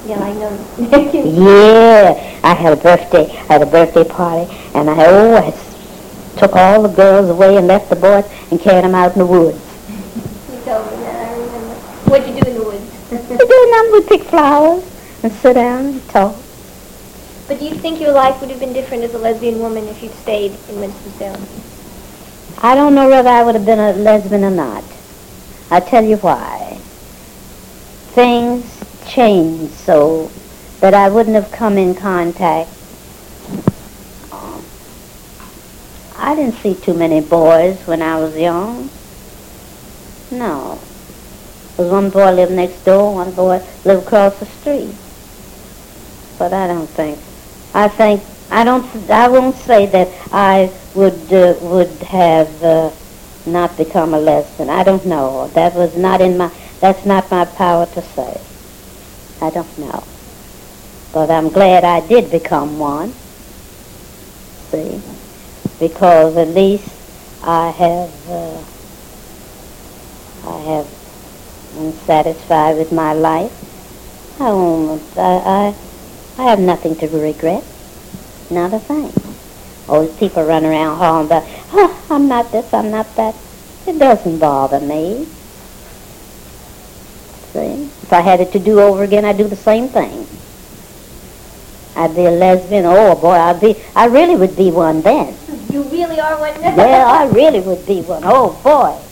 Yeah, I know. Yeah, I had a birthday party, and I took all the girls away and left the boys and carried them out in the woods. You told me that, I remember. What'd you do in the woods? We pick flowers and sit down and talk. But do you think your life would have been different as a lesbian woman if you'd stayed in Winston-Salem? I don't know whether I would have been a lesbian or not. I'll tell you why. Things changed so that I wouldn't have come in contact. I didn't see too many boys when I was young. No. There was one boy lived next door, one boy lived across the street. But I won't say that I would have not become a lesbian. I don't know. That's not my power to say. I don't know. But I'm glad I did become one. See? Because at least I am satisfied with my life. I have nothing to regret. Not a thing. All these people run around hauling about, I'm not this, I'm not that. It doesn't bother me. See? If I had it to do over again, I'd do the same thing. I'd be a lesbian. Oh, boy, I really would be one then. You really are one? Yeah, I really would be one. Oh, boy.